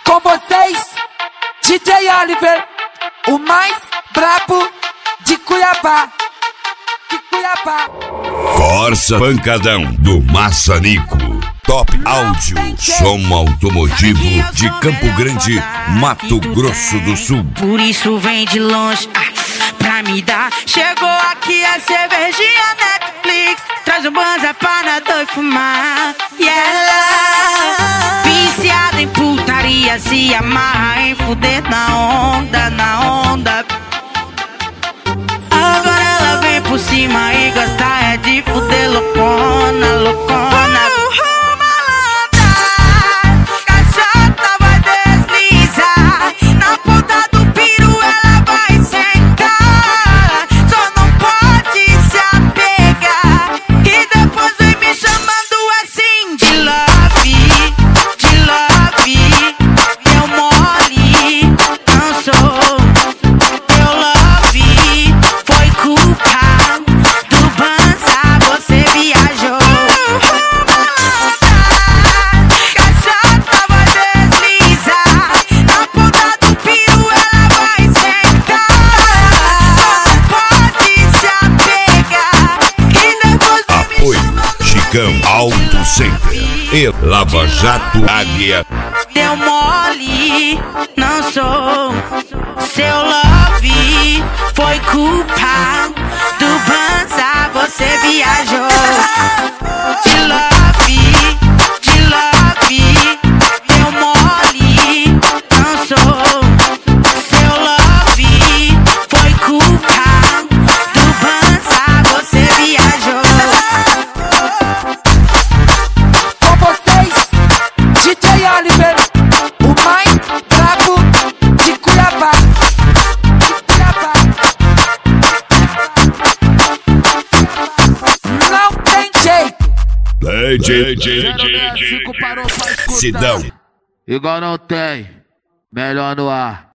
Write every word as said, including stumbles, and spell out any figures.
Com vocês, D J Oliver, o mais brabo de Cuiabá, de Cuiabá. Corsa Pancadão do Maçanico. Top Áudio, som automotivo de Campo Grande, Mato Grosso do Sul. Por isso vem de longe, ah, pra me dar. Chegou aqui a cervejinha Netflix, traz um banza pra nadar e fumar. E ela, viciada em putaria, se amarra em fuder na onda, na onda. Agora ela vem por cima e gosta é de fuder loucona, loucona. Auto Center e Lava Jato Águia. Deu mole, não sou seu love, foi culpa do banza, você viajou. De love, de love, deu mole, não sou seu love, foi culpa do banza, você viajou. Oliver, o mais brabo de Cuiabá, de Cuiabá. Não tem jeito. D J Sidão. Igual não tem, melhor no ar.